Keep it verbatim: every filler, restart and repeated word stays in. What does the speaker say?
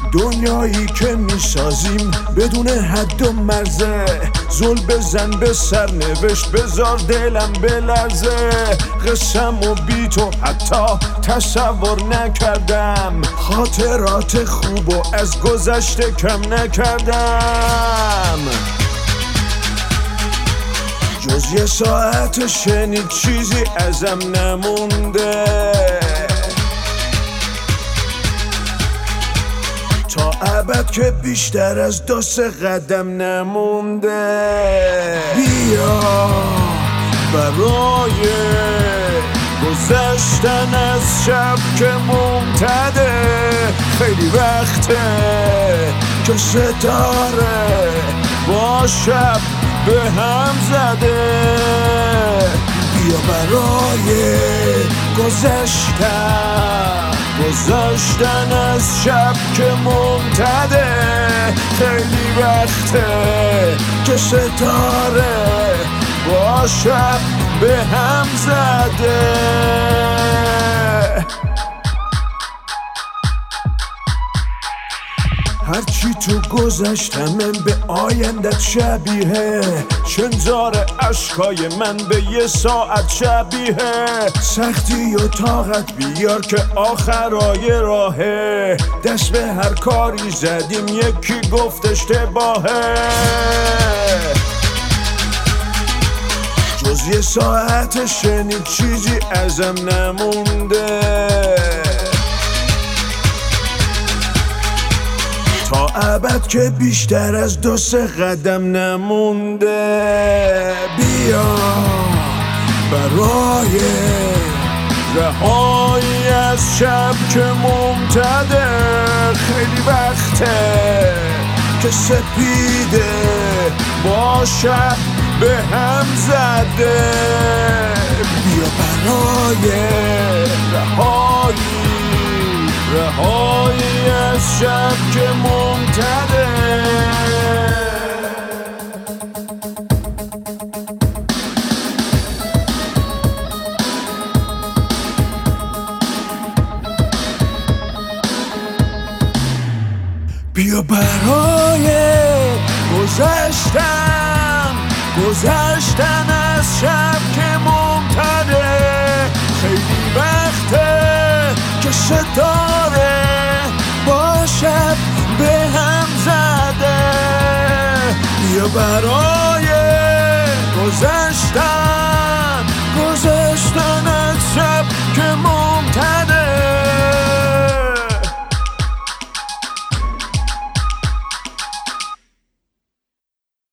دنیایی که میسازیم بدون حد و مرزه، زل بزن به سرنوشت بذار دلم بلرزه. قسم و بی تو حتی تصور نکردم، خاطرات خوب و از گذشته کم نکردم. جز یه ساعت شنید چیزی ازم نمونده، تا ابد که بیشتر از دو سه قدم نمونده. بیا برای گذشتن از شب که ممتده، خیلی وقته که ستاره با شب به هم زده. بیا برای گذشتن گذشتن از شب که ممتده، خیلی وقته که ستاره با شب به هم زده. هرچی تو گذشتمم به آیندت شبیه، شنزار عشقای من به یه ساعت شبیه. سختی و طاقت بیار که آخرای راهه، دست به هر کاری زدیم یکی گفت اشتباهه. جز یه ساعت شنید چیزی ازم نمونده، تا ابد که بیشتر از دو سه قدم نمونده. بیا برای رهایی از شب که ممتده، خیلی وقته که سپیده با شب به هم زده. بیا برای رهایی رهایی از شب که ممتده. بیا برای گذشتن گذشتن از شب که ممتده، خیلی وقته که ستاره با شب به هم زده. بیا برای